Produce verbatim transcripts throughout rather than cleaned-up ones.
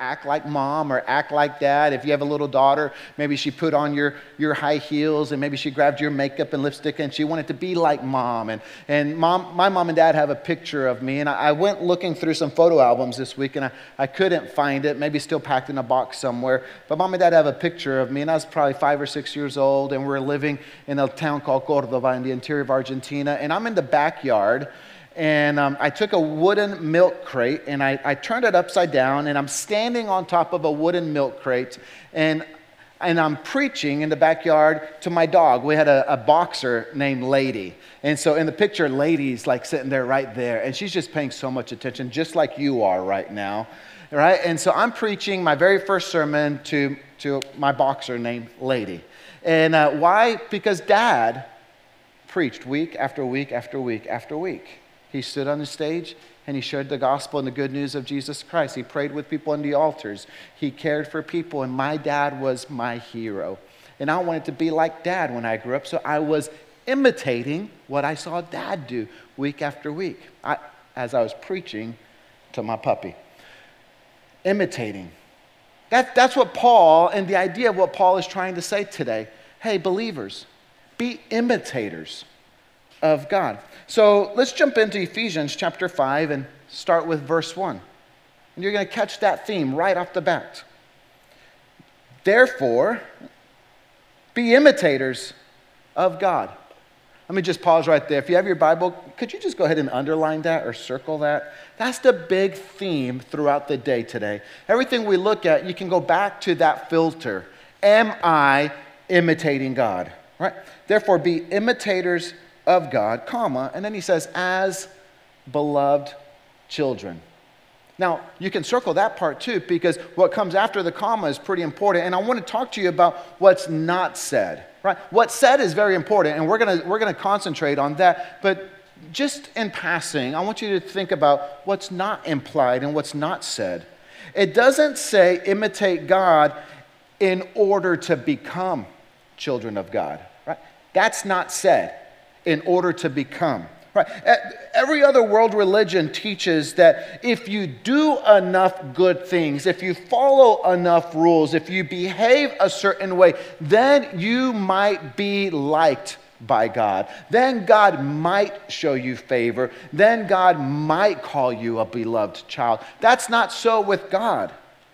act like mom or act like dad. If you have a little daughter, maybe she put on your, your high heels and maybe she grabbed your makeup and lipstick and she wanted to be like mom. And, and mom, my mom and dad have a picture of me. And I, I went looking through some photo albums this week and I, I couldn't find it, maybe still packed in a box somewhere. But mom and dad have a picture of me and I was probably five or six years old and we're living in a town called Córdoba in the interior of Argentina. And I'm in the backyard. And um, I took a wooden milk crate and I, I turned it upside down and I'm standing on top of a wooden milk crate and, and I'm preaching in the backyard to my dog. We had a, a boxer named Lady. And so in the picture, Lady's like sitting there right there and she's just paying so much attention, just like you are right now, right? And so I'm preaching my very first sermon to, to my boxer named Lady. And uh, why? Because Dad preached week after week after week after week. He stood on the stage and he shared the gospel and the good news of Jesus Christ. He prayed with people on the altars. He cared for people, and my dad was my hero. And I wanted to be like Dad when I grew up, so I was imitating what I saw Dad do week after week I, as I was preaching to my puppy. Imitating. That, that's what Paul, and the idea of what Paul is trying to say today. Hey, believers, be imitators of God. So let's jump into Ephesians chapter five and start with verse one. And you're going to catch that theme right off the bat. Therefore, be imitators of God. Let me just pause right there. If you have your Bible, could you just go ahead and underline that or circle that? That's the big theme throughout the day today. Everything we look at, you can go back to that filter. Am I imitating God? Right? Therefore, be imitators of God, comma, and then he says, as beloved children. Now, you can circle that part too, because what comes after the comma is pretty important, and I want to talk to you about what's not said, right? What's said is very important, and we're going to we're going to concentrate on that, but just in passing, I want you to think about what's not implied and what's not said. It doesn't say imitate God in order to become children of God, right? That's not said. In order to become. Right? Every other world religion teaches that if you do enough good things, if you follow enough rules, if you behave a certain way, then you might be liked by God. Then God might show you favor. Then God might call you a beloved child. That's not so with God.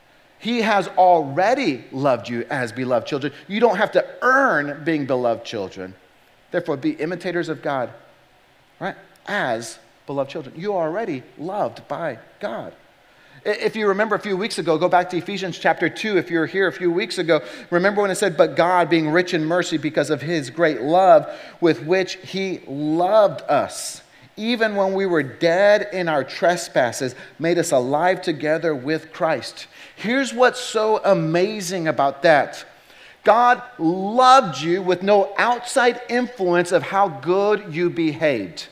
He has already loved you as beloved children. You don't have to earn being beloved children. Therefore, be imitators of God, right? As beloved children. You are already loved by God. If you remember a few weeks ago, go back to Ephesians chapter two. If you were here a few weeks ago, remember when it said, but God, being rich in mercy because of his great love with which he loved us, even when we were dead in our trespasses, made us alive together with Christ. Here's what's so amazing about that. God loved you with no outside influence of how good you behaved.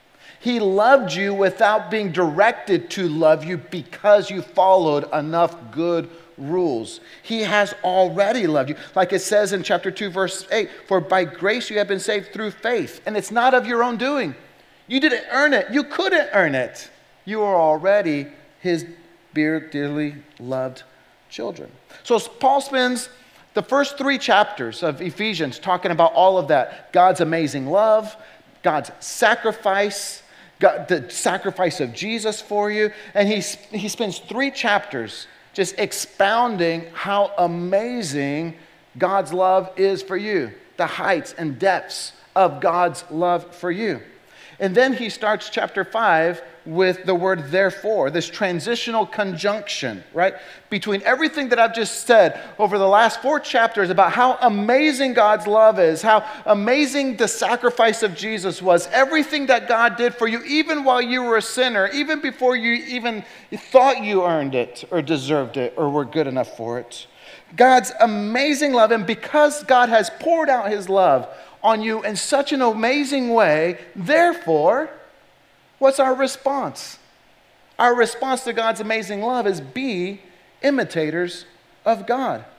He loved you without being directed to love you because you followed enough good rules. He has already loved you. Like it says in chapter two, verse eight, for by grace you have been saved through faith. And it's not of your own doing. You didn't earn it. You couldn't earn it. You are already his dearly loved children. So Paul spends the first three chapters of Ephesians talking about all of that. God's amazing love, God's sacrifice, God, the sacrifice of Jesus for you. And he, he spends three chapters just expounding how amazing God's love is for you, the heights and depths of God's love for you. And then he starts chapter five with the word therefore, this transitional conjunction, right? Between everything that I've just said over the last four chapters about how amazing God's love is, how amazing the sacrifice of Jesus was, everything that God did for you, even while you were a sinner, even before you even thought you earned it or deserved it or were good enough for it. God's amazing love, and because God has poured out his love on you in such an amazing way, therefore, what's our response? Our response to God's amazing love is be imitators of God.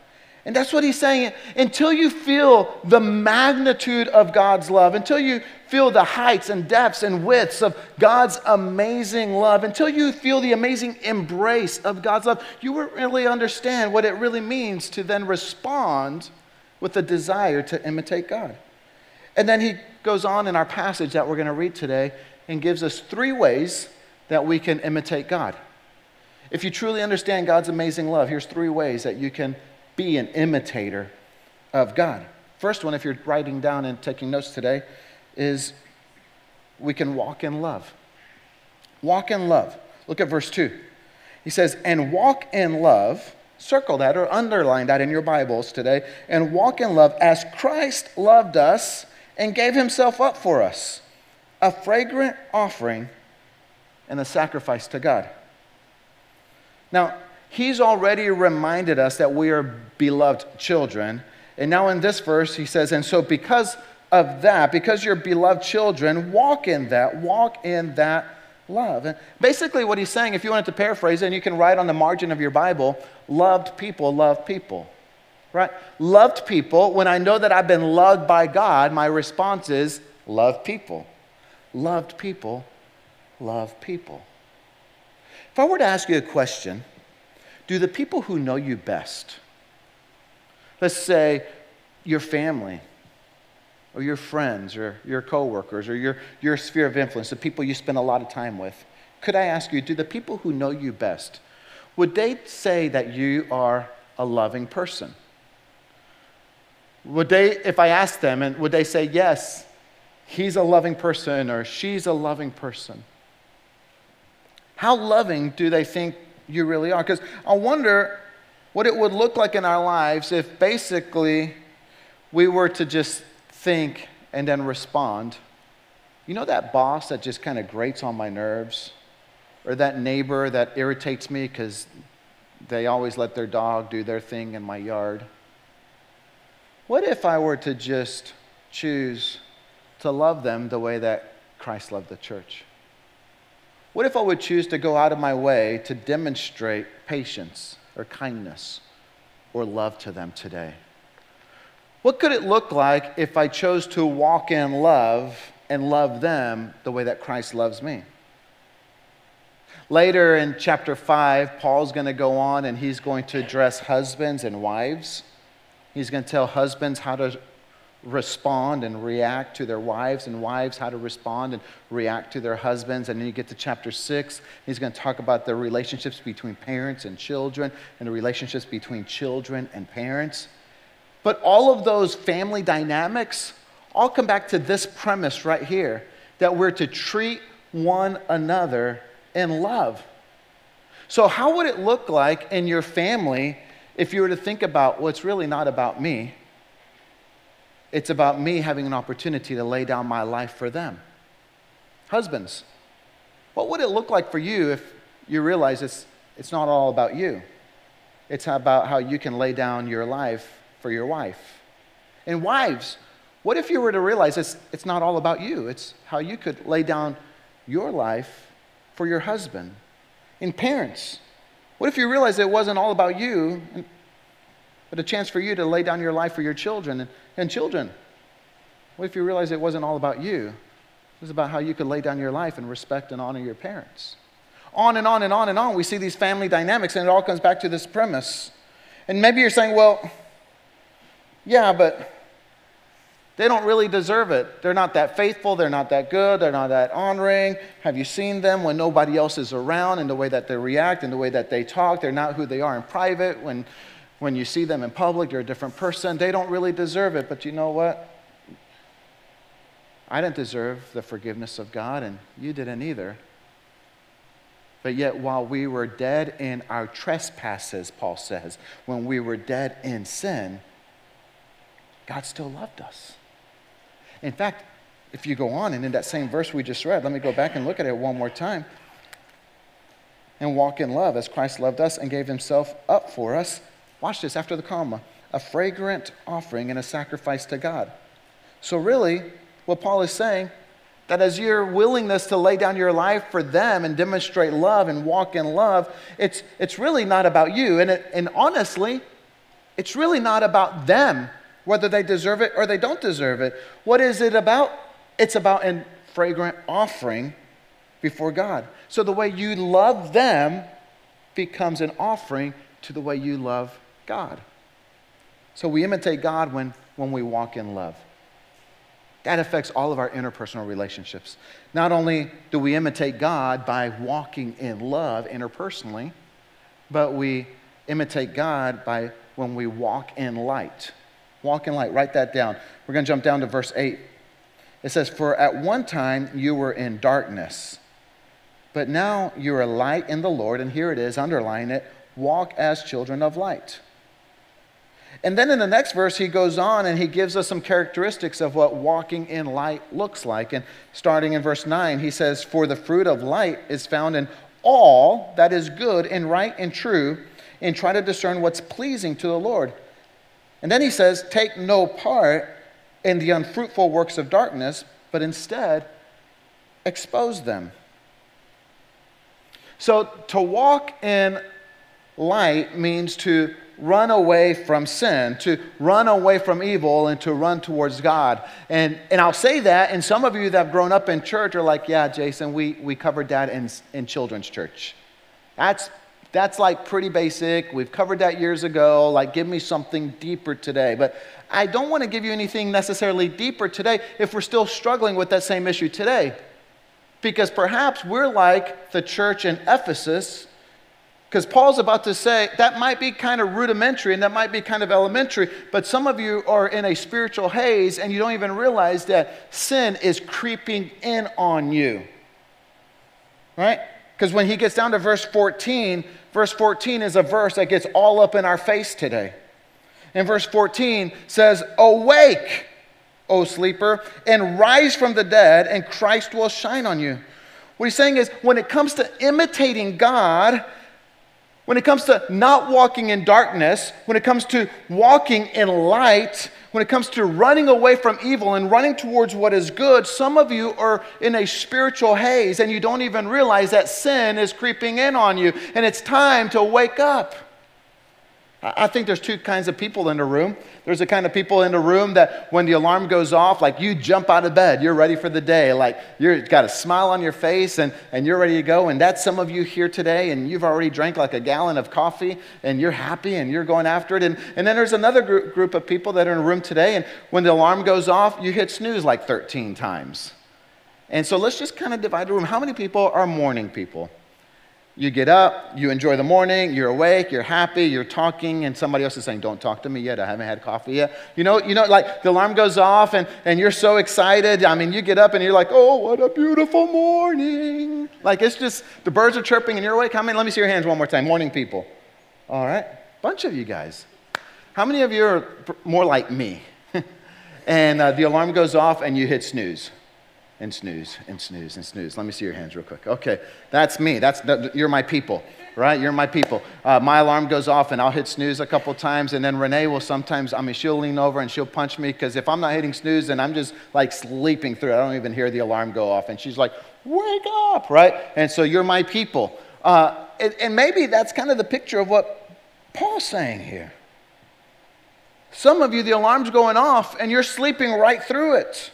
And that's what he's saying. Until you feel the magnitude of God's love, until you feel the heights and depths and widths of God's amazing love, until you feel the amazing embrace of God's love, you won't really understand what it really means to then respond with a desire to imitate God. And then he goes on in our passage that we're going to read today and gives us three ways that we can imitate God. If you truly understand God's amazing love, here's three ways that you can be an imitator of God. First one, if you're writing down and taking notes today, is we can walk in love. Walk in love. Look at verse two. He says, and walk in love, circle that or underline that in your Bibles today, and walk in love as Christ loved us and gave himself up for us, a fragrant offering and a sacrifice to God. Now, he's already reminded us that we are beloved children. And now in this verse, he says, and so because of that, because you're beloved children, walk in that, walk in that love. And basically what he's saying, if you wanted to paraphrase it, and you can write on the margin of your Bible, loved people love people, right? Loved people, when I know that I've been loved by God, my response is love people. Loved people love people. If I were to ask you a question, do the people who know you best, let's say your family or your friends or your coworkers or your, your sphere of influence, the people you spend a lot of time with, could I ask you, do the people who know you best, would they say that you are a loving person? Would they, if I asked them, and would they say, yes, he's a loving person or she's a loving person? How loving do they think you really are? Because I wonder what it would look like in our lives if basically we were to just think and then respond. You know that boss that just kind of grates on my nerves? Or that neighbor that irritates me because they always let their dog do their thing in my yard? What if I were to just choose to love them the way that Christ loved the church? What if I would choose to go out of my way to demonstrate patience or kindness or love to them today? What could it look like if I chose to walk in love and love them the way that Christ loves me? Later in chapter five, Paul's going to go on and he's going to address husbands and wives. He's going to tell husbands how to respond and react to their wives, and wives how to respond and react to their husbands. And then you get to chapter six, he's going to talk about the relationships between parents and children and the relationships between children and parents. But all of those family dynamics all come back to this premise right here, that we're to treat one another in love. So how would it look like in your family if you were to think about, well, it's really not about me. It's about me having an opportunity to lay down my life for them. Husbands, what would it look like for you if you realize it's, it's not all about you? It's about how you can lay down your life for your wife. And wives, what if you were to realize it's, it's not all about you? It's how you could lay down your life for your husband. And parents, what if you realize it wasn't all about you, but a chance for you to lay down your life for your children? And, and children, what if you realize it wasn't all about you? It was about how you could lay down your life and respect and honor your parents. On and on and on and on, we see these family dynamics, and it all comes back to this premise. And maybe you're saying, well, yeah, but they don't really deserve it. They're not that faithful. They're not that good. They're not that honoring. Have you seen them when nobody else is around, and the way that they react and the way that they talk? They're not who they are in private. When, when you see them in public, they're a different person. They don't really deserve it. But you know what? I didn't deserve the forgiveness of God, and you didn't either. But yet, while we were dead in our trespasses, Paul says, when we were dead in sin, God still loved us. In fact, if you go on, and in that same verse we just read, let me go back and look at it one more time. And walk in love as Christ loved us and gave himself up for us. Watch this, after the comma. A fragrant offering and a sacrifice to God. So really, what Paul is saying, that as your willingness to lay down your life for them and demonstrate love and walk in love, it's, it's really not about you. And, it, and honestly, It's really not about them, whether they deserve it or they don't deserve it. What is it about? It's about a fragrant offering before God. So the way you love them becomes an offering to the way you love God. So we imitate God when, when we walk in love. That affects all of our interpersonal relationships. Not only do we imitate God by walking in love interpersonally, but we imitate God by when we walk in light. Walk in light. Write that down. We're going to jump down to verse eight. It says, "For at one time you were in darkness, but now you are light in the Lord." And here it is, underline it, "Walk as children of light." And then in the next verse, he goes on and he gives us some characteristics of what walking in light looks like. And starting in verse nine, he says, "For the fruit of light is found in all that is good and right and true, and try to discern what's pleasing to the Lord." And then he says, "Take no part in the unfruitful works of darkness, but instead expose them." So to walk in light means to run away from sin, to run away from evil, and to run towards God. And and I'll say that, and some of you that have grown up in church are like, "Yeah, Jason, we, we covered that in, in children's church. That's, that's like pretty basic. We've covered that years ago. Like, give me something deeper today." But I don't want to give you anything necessarily deeper today if we're still struggling with that same issue today. Because perhaps we're like the church in Ephesus, because Paul's about to say that might be kind of rudimentary and that might be kind of elementary, but some of you are in a spiritual haze and you don't even realize that sin is creeping in on you. Right? Because when he gets down to verse fourteen, verse fourteen is a verse that gets all up in our face today. And verse fourteen says, "Awake, O sleeper, and rise from the dead, and Christ will shine on you." What he's saying is, when it comes to imitating God, when it comes to not walking in darkness, when it comes to walking in light, when it comes to running away from evil and running towards what is good, some of you are in a spiritual haze and you don't even realize that sin is creeping in on you, and it's time to wake up. I think there's two kinds of people in the room. There's the kind of people in the room that when the alarm goes off, like you jump out of bed, you're ready for the day, like you've got a smile on your face and, and you're ready to go. And that's some of you here today, and you've already drank like a gallon of coffee and you're happy and you're going after it. And, and then there's another group, group of people that are in a room today, and when the alarm goes off, you hit snooze like thirteen times. And so let's just kind of divide the room. How many people are morning people? You get up, you enjoy the morning, you're awake, you're happy, you're talking, and somebody else is saying, "Don't talk to me yet, I haven't had coffee yet." You know, you know, like the alarm goes off and, and you're so excited. I mean, you get up and you're like, "Oh, what a beautiful morning." Like it's just, the birds are chirping and you're awake. How many? Let me see your hands one more time. Morning people. All right, bunch of you guys. How many of you are more like me? and uh, the alarm goes off and you hit snooze. And snooze, and snooze, and snooze. Let me see your hands real quick. Okay, that's me. That's that, you're my people, right? You're my people. Uh, my alarm goes off, and I'll hit snooze a couple times, and then Renee will sometimes, I mean, she'll lean over and she'll punch me, because if I'm not hitting snooze, then I'm just like sleeping through it. I don't even hear the alarm go off, and she's like, "Wake up," right? And so you're my people. Uh, and, and maybe that's kind of the picture of what Paul's saying here. Some of you, the alarm's going off, and you're sleeping right through it.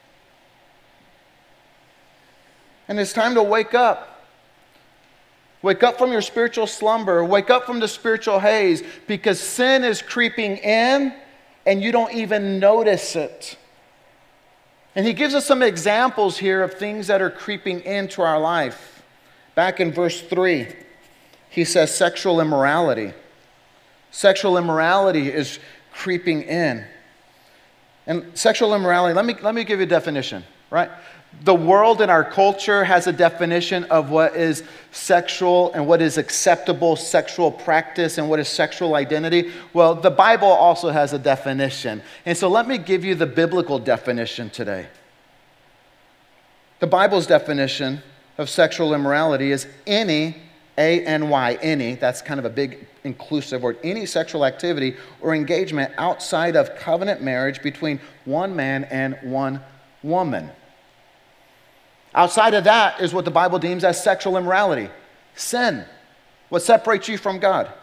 And it's time to wake up. Wake up from your spiritual slumber. Wake up from the spiritual haze, because sin is creeping in and you don't even notice it. And he gives us some examples here of things that are creeping into our life. Back in verse three, he says sexual immorality. Sexual immorality is creeping in. And sexual immorality, let me, let me give you a definition, right? The world and our culture has a definition of what is sexual and what is acceptable sexual practice and what is sexual identity. Well, the Bible also has a definition. And so let me give you the biblical definition today. The Bible's definition of sexual immorality is any, A N Y, any, that's kind of a big inclusive word, any sexual activity or engagement outside of covenant marriage between one man and one woman. Outside of that is what the Bible deems as sexual immorality. Sin. What separates you from God.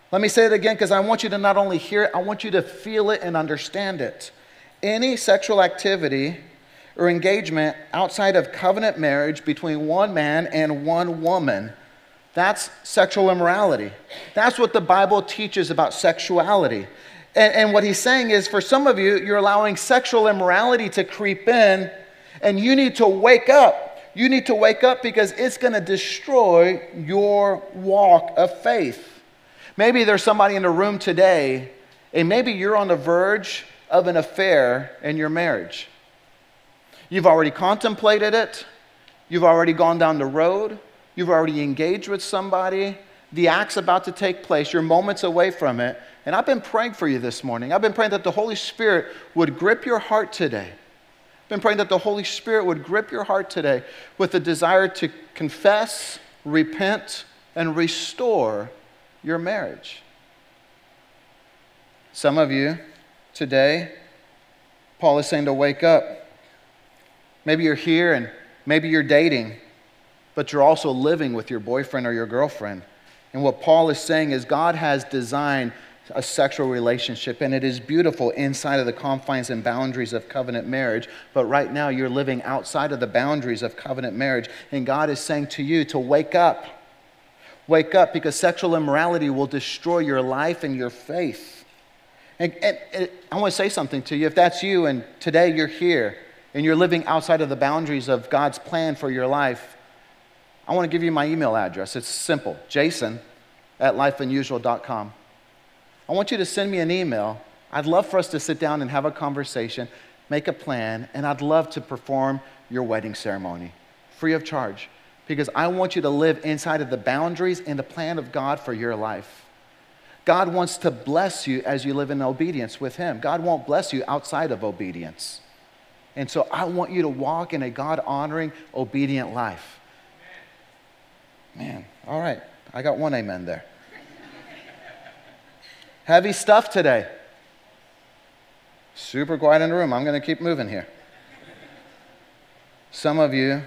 Let me say it again because I want you to not only hear it, I want you to feel it and understand it. Any sexual activity or engagement outside of covenant marriage between one man and one woman, that's sexual immorality. That's what the Bible teaches about sexuality. And, and what he's saying is, for some of you, you're allowing sexual immorality to creep in, and you need to wake up. You need to wake up because it's going to destroy your walk of faith. Maybe there's somebody in the room today, and maybe you're on the verge of an affair in your marriage. You've already contemplated it. You've already gone down the road. You've already engaged with somebody. The act's about to take place. You're moments away from it. And I've been praying for you this morning. I've been praying that the Holy Spirit would grip your heart today. I've been praying that the Holy Spirit would grip your heart today with the desire to confess, repent, and restore your marriage. Some of you today, Paul is saying to wake up. Maybe you're here and maybe you're dating, but you're also living with your boyfriend or your girlfriend. And what Paul is saying is God has designed a sexual relationship, and it is beautiful inside of the confines and boundaries of covenant marriage. But right now you're living outside of the boundaries of covenant marriage, and God is saying to you to wake up. Wake up, because sexual immorality will destroy your life and your faith. And, and, and I want to say something to you. If that's you and today you're here and you're living outside of the boundaries of God's plan for your life, I want to give you my email address. It's simple, jason at life unusual dot com. I want you to send me an email. I'd love for us to sit down and have a conversation, make a plan, and I'd love to perform your wedding ceremony free of charge. Because I want you to live inside of the boundaries and the plan of God for your life. God wants to bless you as you live in obedience with Him. God won't bless you outside of obedience. And so I want you to walk in a God-honoring, obedient life. Man, all right. I got one amen there. Heavy stuff today. Super quiet in the room. I'm going to keep moving here. Some of you,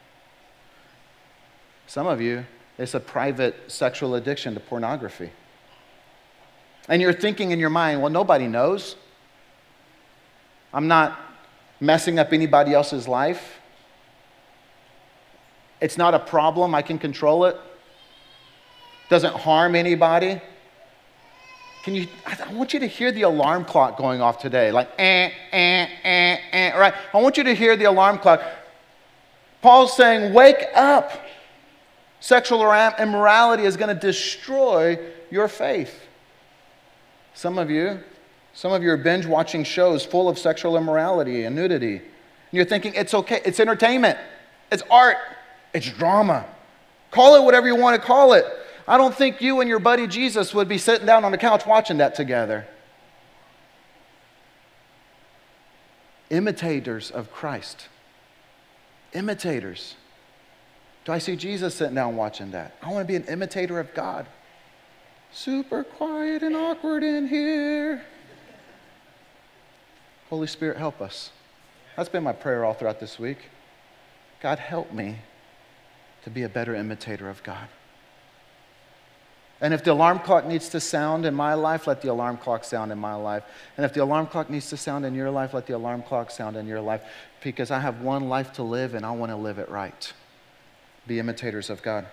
some of you, it's a private sexual addiction to pornography. And you're thinking in your mind, well, nobody knows. I'm not messing up anybody else's life. It's not a problem. I can control it. Doesn't harm anybody. Can you, I want you to hear the alarm clock going off today. Like, eh, eh, eh, eh, right? I want you to hear the alarm clock. Paul's saying, wake up. Sexual immorality is going to destroy your faith. Some of you, some of you are binge watching shows full of sexual immorality and nudity. And you're thinking, it's okay, it's entertainment, it's art, it's drama. Call it whatever you want to call it. I don't think you and your buddy Jesus would be sitting down on the couch watching that together. Imitators of Christ. Imitators. Do I see Jesus sitting down watching that? I want to be an imitator of God. Super quiet and awkward in here. Holy Spirit, help us. That's been my prayer all throughout this week. God, help me to be a better imitator of God. And if the alarm clock needs to sound in my life, let the alarm clock sound in my life. And if the alarm clock needs to sound in your life, let the alarm clock sound in your life. Because I have one life to live, and I want to live it right. Be imitators of God.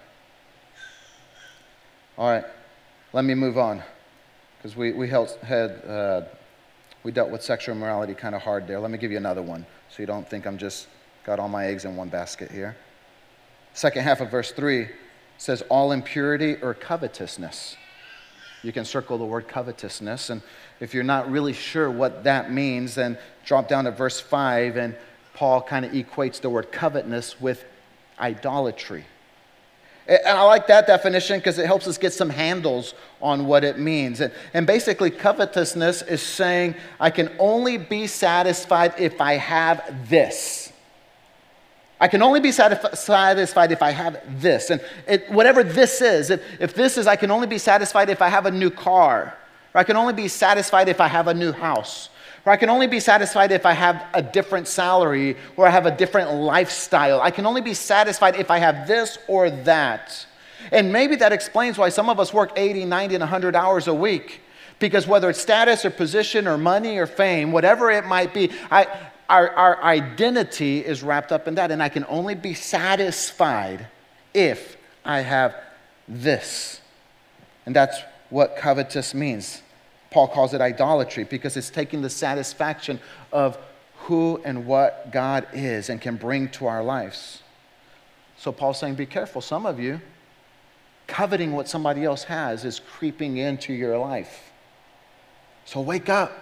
All right, let me move on. Because we, we, held, had, uh, we dealt with sexual immorality kind of hard there. Let me give you another one, so you don't think I'm just got all my eggs in one basket here. Second half of verse three says all impurity or covetousness. You can circle the word covetousness, and if you're not really sure what that means, then drop down to verse five, and Paul kind of equates the word covetousness with idolatry. And I like that definition because it helps us get some handles on what it means. And, and basically, covetousness is saying, I can only be satisfied if I have this. I can only be satisf- satisfied if I have this. And it, whatever this is, if, if this is, I can only be satisfied if I have a new car. Or I can only be satisfied if I have a new house. Or I can only be satisfied if I have a different salary or I have a different lifestyle. I can only be satisfied if I have this or that. And maybe that explains why some of us work eighty, ninety, and one hundred hours a week. Because whether it's status or position or money or fame, whatever it might be, I, our, our identity is wrapped up in that. And I can only be satisfied if I have this. And that's what covetous means. Paul calls it idolatry because it's taking the satisfaction of who and what God is and can bring to our lives. So Paul's saying, be careful. Some of you, coveting what somebody else has is creeping into your life. So wake up.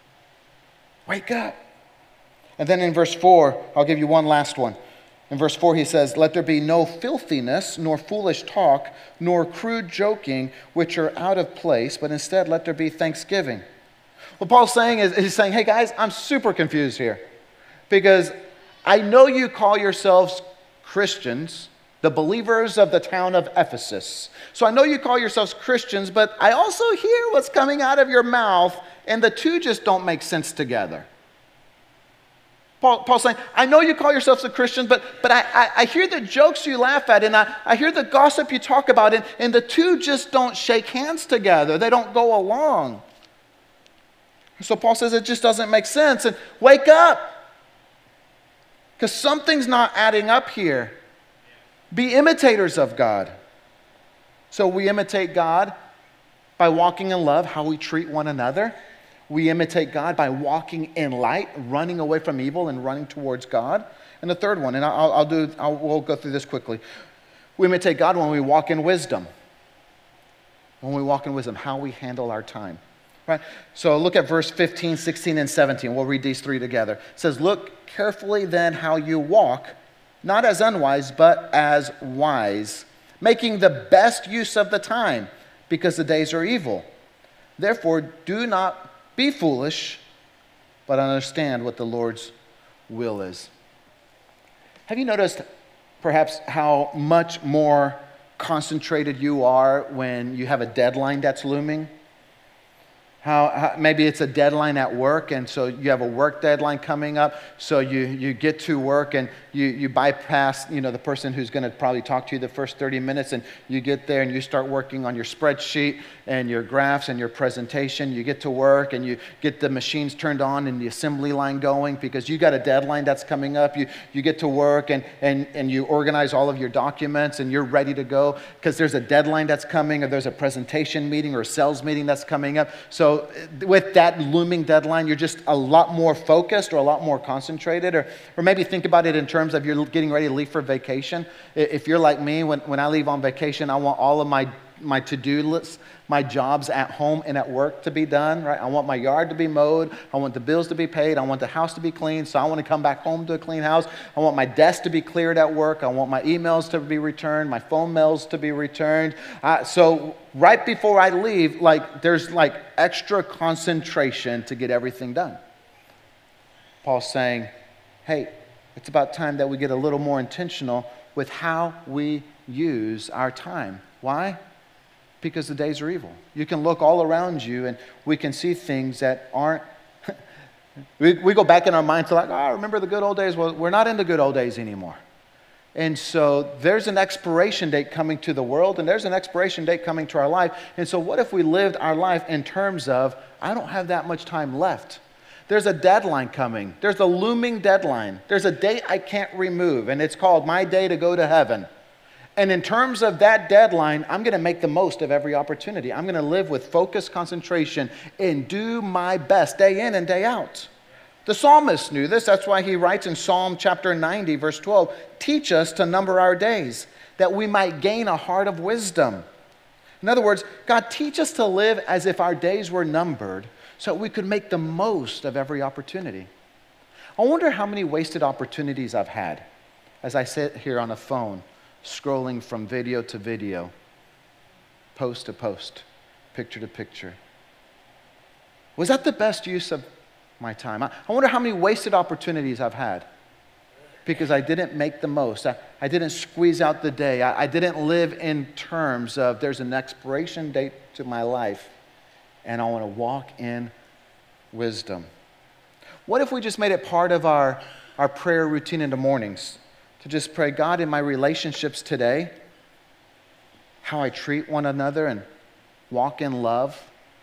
Wake up. And then in verse four, I'll give you one last one. In verse four, he says, let there be no filthiness, nor foolish talk, nor crude joking, which are out of place, but instead let there be thanksgiving. What Paul's saying is, he's saying, hey guys, I'm super confused here. Because I know you call yourselves Christians, the believers of the town of Ephesus. So I know you call yourselves Christians, but I also hear what's coming out of your mouth, and the two just don't make sense together. Paul, Paul's saying, I know you call yourselves a Christian, but, but I, I, I hear the jokes you laugh at, and I, I hear the gossip you talk about, and, and the two just don't shake hands together. They don't go along. So Paul says it just doesn't make sense. And wake up, because something's not adding up here. Be imitators of God. So we imitate God by walking in love, how we treat one another. We imitate God by walking in light, running away from evil and running towards God. And the third one, and I'll, I'll do, I'll, we'll go through this quickly. We imitate God when we walk in wisdom. When we walk in wisdom, how we handle our time. Right? So look at verse fifteen, sixteen, and seventeen. We'll read these three together. It says, look carefully then how you walk, not as unwise, but as wise, making the best use of the time, because the days are evil. Therefore, do not be foolish, but understand what the Lord's will is. Have you noticed perhaps how much more concentrated you are when you have a deadline that's looming? How, how maybe it's a deadline at work, and so you have a work deadline coming up, so you, you get to work and you, you bypass, you know, the person who's going to probably talk to you the first thirty minutes, and you get there and you start working on your spreadsheet and your graphs and your presentation. You get to work and you get the machines turned on and the assembly line going because you got a deadline that's coming up. You, you get to work and, and, and you organize all of your documents and you're ready to go because there's a deadline that's coming, or there's a presentation meeting or a sales meeting that's coming up. So So with that looming deadline, you're just a lot more focused or a lot more concentrated. Or, or maybe think about it in terms of you're getting ready to leave for vacation. If you're like me, when, when I leave on vacation, I want all of my, my to-do lists, my jobs at home and at work to be done, right? I want my yard to be mowed. I want the bills to be paid. I want the house to be clean. So I want to come back home to a clean house. I want my desk to be cleared at work. I want my emails to be returned, my phone mails to be returned. Uh, so right before I leave, like there's like extra concentration to get everything done. Paul's saying, hey, it's about time that we get a little more intentional with how we use our time. Why? Because the days are evil. You can look all around you and we can see things that aren't, we, we go back in our mind to like, oh, remember the good old days? Well, we're not in the good old days anymore. And so there's an expiration date coming to the world, and there's an expiration date coming to our life. And so what if we lived our life in terms of, I don't have that much time left. There's a deadline coming. There's a looming deadline. There's a date I can't remove, and it's called my day to go to heaven. And in terms of that deadline, I'm going to make the most of every opportunity. I'm going to live with focused concentration and do my best day in and day out. The psalmist knew this. That's why he writes in Psalm chapter ninety, verse twelve, teach us to number our days, that we might gain a heart of wisdom. In other words, God, teach us to live as if our days were numbered so we could make the most of every opportunity. I wonder how many wasted opportunities I've had as I sit here on a phone, scrolling from video to video, post to post, picture to picture. Was that the best use of my time? I wonder how many wasted opportunities I've had because I didn't make the most. I, I didn't squeeze out the day. I, I didn't live in terms of there's an expiration date to my life and I want to walk in wisdom. What if we just made it part of our, our prayer routine in the mornings? To just pray, God, in my relationships today, how I treat one another and walk in love.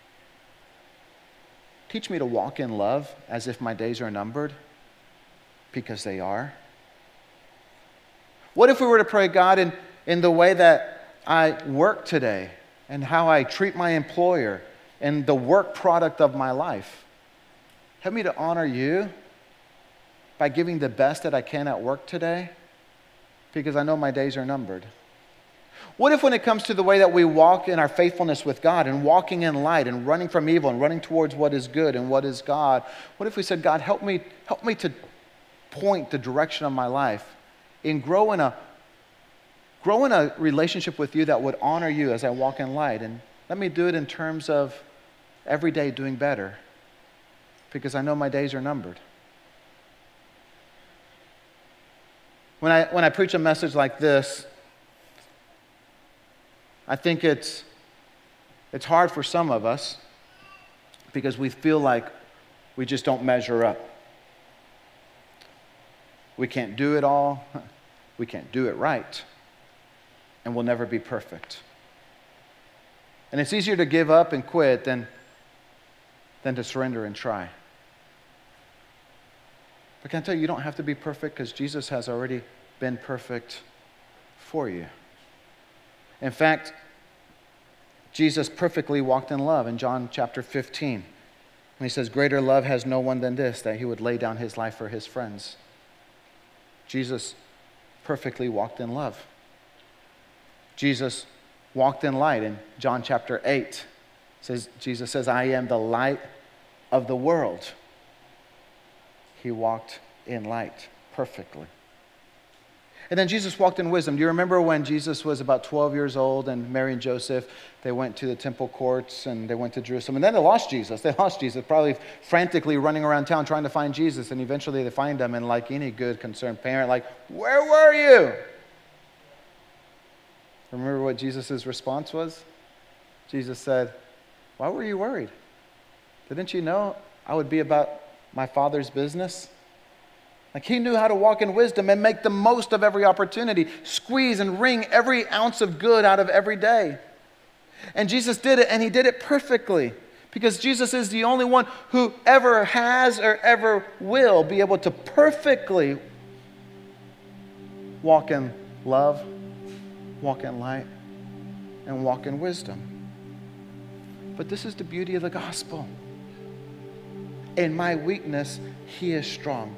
Teach me to walk in love as if my days are numbered, because they are. What if we were to pray, God, in, in the way that I work today and how I treat my employer and the work product of my life, help me to honor you by giving the best that I can at work today, because I know my days are numbered. What if when it comes to the way that we walk in our faithfulness with God and walking in light and running from evil and running towards what is good and what is God, what if we said, God, help me, help me to point the direction of my life and grow in a grow in a relationship with you that would honor you as I walk in light, and let me do it in terms of every day doing better, because I know my days are numbered. When I when I preach a message like this, I think it's it's hard for some of us because we feel like we just don't measure up. We can't do it all. We can't do it right. And we'll never be perfect. And it's easier to give up and quit than, than to surrender and try. But can I tell you, you don't have to be perfect, because Jesus has already been perfect for you. In fact, Jesus perfectly walked in love in John chapter fifteen. And he says, greater love has no one than this, that he would lay down his life for his friends. Jesus perfectly walked in love. Jesus walked in light in John chapter eight. It says, Jesus says, I am the light of the world. He walked in light perfectly. And then Jesus walked in wisdom. Do you remember when Jesus was about twelve years old and Mary and Joseph, they went to the temple courts and they went to Jerusalem, and then they lost Jesus. They lost Jesus, probably frantically running around town trying to find Jesus, and eventually they find him, and like any good concerned parent, like, where were you? Remember what Jesus' response was? Jesus said, why were you worried? Didn't you know I would be about my Father's business? Like, he knew how to walk in wisdom and make the most of every opportunity, squeeze and wring every ounce of good out of every day. And Jesus did it, and he did it perfectly, because Jesus is the only one who ever has or ever will be able to perfectly walk in love, walk in light, and walk in wisdom. But this is the beauty of the gospel. In my weakness, he is strong.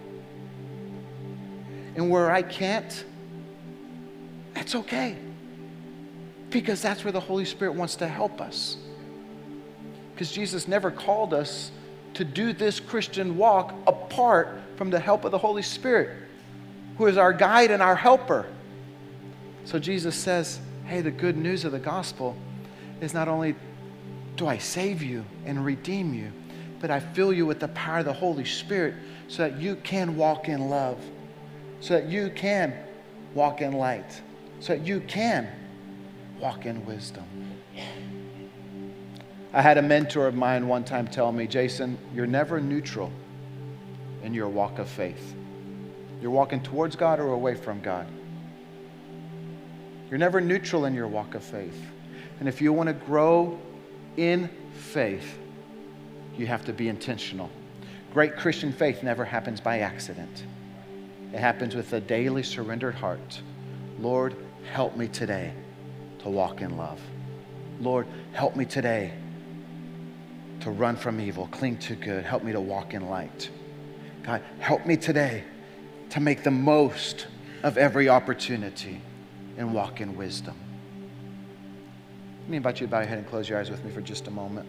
And where I can't, that's okay. Because that's where the Holy Spirit wants to help us. Because Jesus never called us to do this Christian walk apart from the help of the Holy Spirit, who is our guide and our helper. So Jesus says, hey, the good news of the gospel is not only do I save you and redeem you, but I fill you with the power of the Holy Spirit so that you can walk in love, so that you can walk in light, so that you can walk in wisdom. I had a mentor of mine one time tell me, Jason, you're never neutral in your walk of faith. You're walking towards God or away from God. You're never neutral in your walk of faith. And if you want to grow in faith, you have to be intentional. Great Christian faith never happens by accident. It happens with a daily surrendered heart. Lord, help me today to walk in love. Lord, help me today to run from evil, cling to good. Help me to walk in light. God, help me today to make the most of every opportunity and walk in wisdom. Let me invite you to bow your head and close your eyes with me for just a moment.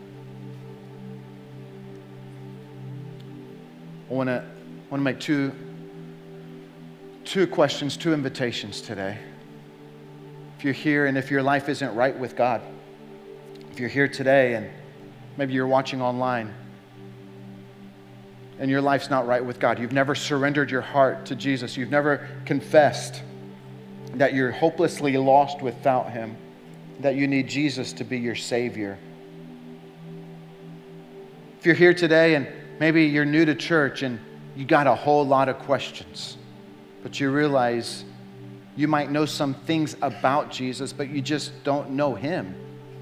I want to want to make two Two questions, two invitations today. If you're here and if your life isn't right with God, if you're here today and maybe you're watching online and your life's not right with God, you've never surrendered your heart to Jesus, you've never confessed that you're hopelessly lost without him, that you need Jesus to be your Savior. If you're here today and maybe you're new to church and you got a whole lot of questions, but you realize You might know some things about Jesus, but you just don't know him.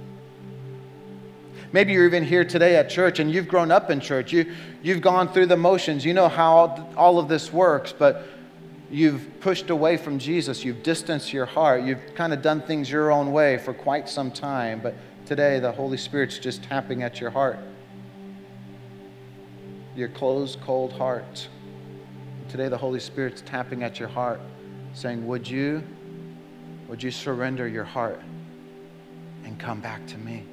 Maybe you're even here today at church and you've grown up in church. You, you've gone through the motions. You know how all of this works, but you've pushed away from Jesus. You've distanced your heart. You've kind of done things your own way for quite some time. But today the Holy Spirit's just tapping at your heart. Your closed, cold heart. Today the Holy Spirit's tapping at your heart, saying, would you, would you surrender your heart and come back to me?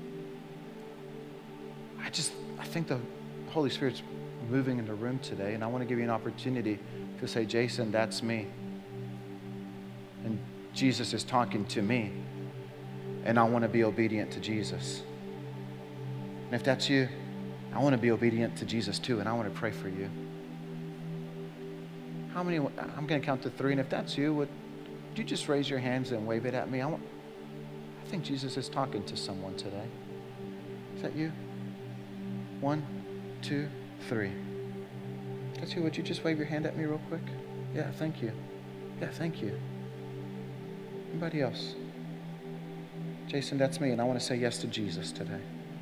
I just, I think the Holy Spirit's moving in the room today, and I want to give you an opportunity to say, Jason, that's me. And Jesus is talking to me, and I want to be obedient to Jesus. And if that's you, I want to be obedient to Jesus too, and I want to pray for you. How many, I'm going to count to three, and if that's you, would you just raise your hands and wave it at me? I, want, I think Jesus is talking to someone today. Is that you? One, two, three. That's you. Would you just wave your hand at me real quick? Yeah, thank you. Yeah, thank you. Anybody else? Jason, that's me, and I want to say yes to Jesus today.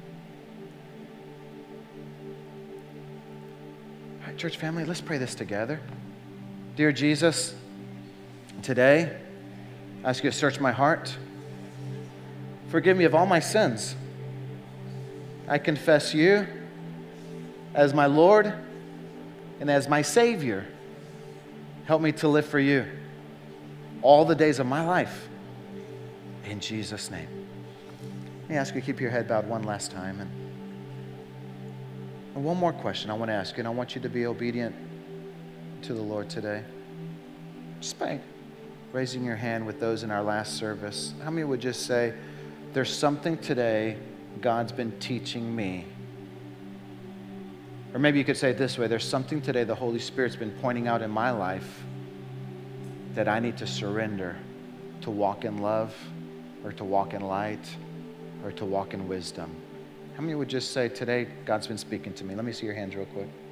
All right, church family, let's pray this together. Dear Jesus, today, I ask you to search my heart. Forgive me of all my sins. I confess you as my Lord and as my Savior. Help me to live for you all the days of my life. In Jesus' name. Let me ask you to keep your head bowed one last time. And, and one more question I want to ask you, and I want you to be obedient to the Lord today. Just by raising your hand with those in our last service, how many would just say, there's something today God's been teaching me? Or maybe you could say it this way, there's something today the Holy Spirit's been pointing out in my life that I need to surrender to walk in love, or to walk in light, or to walk in wisdom. How many would just say, today God's been speaking to me? Let me see your hands real quick.